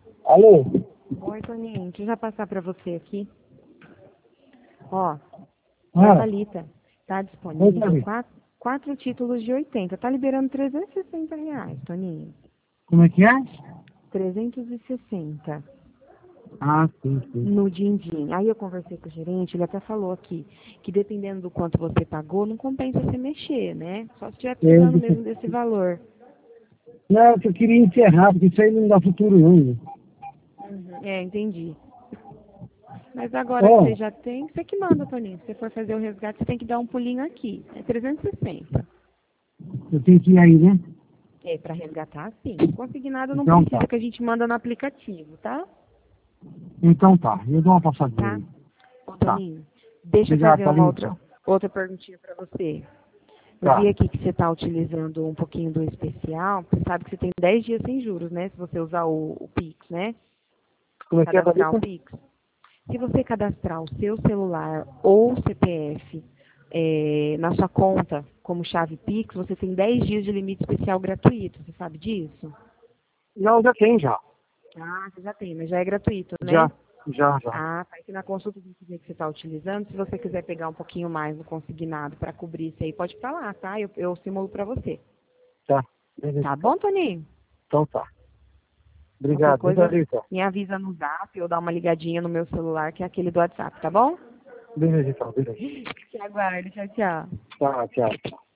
Alô? Oi, Toninho. Deixa eu já passar para você aqui. Ó, Ah, Thalita, tá oi, disponível Davi. quatro títulos de 80. Tá liberando R$ 360, Toninho. Como é que é? 360 Ah, sim, sim. no din-din. Aí eu conversei com o gerente, ele até falou aqui que dependendo do quanto você pagou, não compensa você mexer, né? Só se estiver precisando mesmo desse valor. Não, que eu queria encerrar, porque isso aí não dá futuro não. É, entendi. Mas agora que você Ó, já tem, você que manda, Toninho. Se você for fazer o resgate, você tem que dar um pulinho aqui. É 360. eu tenho que ir aí, né? É, para resgatar, sim. Consignado não Então tá. precisa, que a gente manda no aplicativo, tá? Então tá, eu dou uma passadinha Tá? aí. Ô, Tá. Toninho, deixa eu Obrigado, fazer uma Thalita. outra perguntinha para você. Eu Tá. vi aqui que você está utilizando um pouquinho do especial. Você sabe que você tem 10 dias sem juros, né? Se você usar o Pix, né? Como é que é, Cadastrar um Thalita? Pix. Se você cadastrar o seu celular ou o CPF na sua conta como chave Pix, você tem 10 dias de limite especial gratuito. Você sabe disso? Não, já tem, já. Ah, você já tem, mas já é gratuito, né? Já, já, já. Ah, tá aqui na consulta de que você está utilizando. Se você quiser pegar um pouquinho mais do consignado para cobrir isso aí, pode falar, tá? Eu simulo para você. Tá. Beleza, Tá então. bom, Toninho? Então tá. Qualquer Obrigado, viu, coisa, Thalita? me avisa no zap ou dá uma ligadinha no meu celular, que é aquele do WhatsApp, tá bom? Beleza, então, beleza. Te aguardo. Tchau, tchau. Tá, tchau.